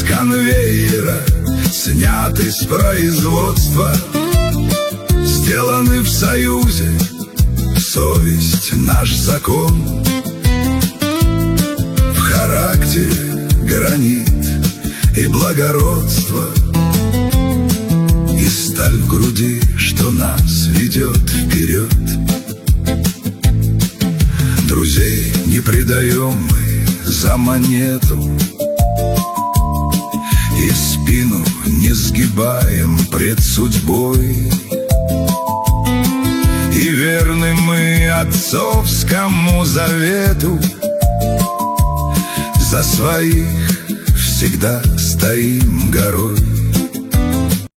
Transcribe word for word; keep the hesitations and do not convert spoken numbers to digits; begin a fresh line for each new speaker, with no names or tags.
конвейера, сняты с производства, сделаны в союзе, совесть наш закон. В характере гранит и благородство, и сталь в груди, что нас ведет вперед. Друзей не предаем мы за монету, и спину не сгибаем пред судьбой. И верны мы отцовскому завету, за своих всегда стоим горой.